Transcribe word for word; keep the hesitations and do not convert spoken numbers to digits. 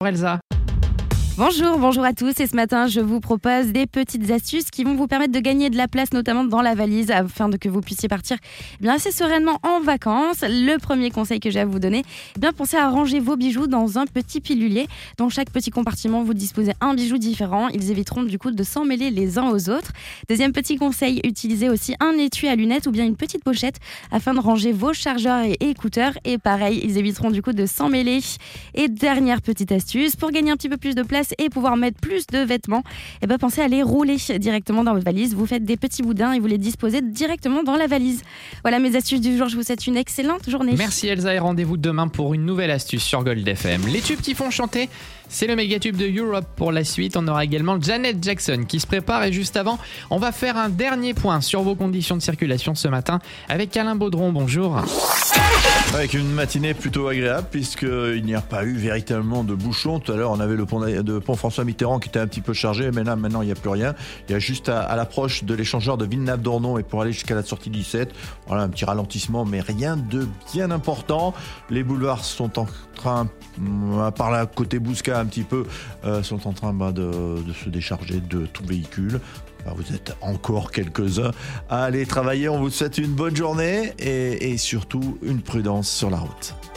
Elsa. Bonjour, bonjour à tous et ce matin je vous propose des petites astuces qui vont vous permettre de gagner de la place notamment dans la valise afin de que vous puissiez partir eh bien assez sereinement en vacances. Le premier conseil que j'ai à vous donner, eh bien pensez à ranger vos bijoux dans un petit pilulier. Dans chaque petit compartiment vous disposez un bijou différent, ils éviteront du coup de s'emmêler les uns aux autres. Deuxième petit conseil, utilisez aussi un étui à lunettes ou bien une petite pochette afin de ranger vos chargeurs et écouteurs et pareil, ils éviteront du coup de s'emmêler. Et dernière petite astuce, pour gagner un petit peu plus de place et pouvoir mettre plus de vêtements, et ben pensez à les rouler directement dans votre valise. Vous faites des petits boudins et vous les disposez directement dans la valise. Voilà mes astuces du jour. Je vous souhaite une excellente journée. Merci Elsa et rendez-vous demain pour une nouvelle astuce sur Gold F M. Les tubes qui font chanter, c'est le mégatube de Europe pour la suite. On aura également Janet Jackson qui se prépare et juste avant, on va faire un dernier point sur vos conditions de circulation ce matin avec Alain Baudron. Bonjour. Avec une matinée plutôt agréable puisqu'il n'y a pas eu véritablement de bouchons. Tout à l'heure, on avait le pont, de pont François Mitterrand qui était un petit peu chargé, mais là, maintenant, il n'y a plus rien. Il y a juste à, à l'approche de l'échangeur de Villeneuve-d'Ornon et pour aller jusqu'à la sortie dix-sept, voilà, un petit ralentissement, mais rien de bien important. Les boulevards sont en train, à part la côté Bouscat un petit peu, euh, sont en train bah, de, de se décharger de tout véhicule. Enfin, vous êtes encore quelques-uns à aller travailler. On vous souhaite une bonne journée et, et surtout une prudence sur la route.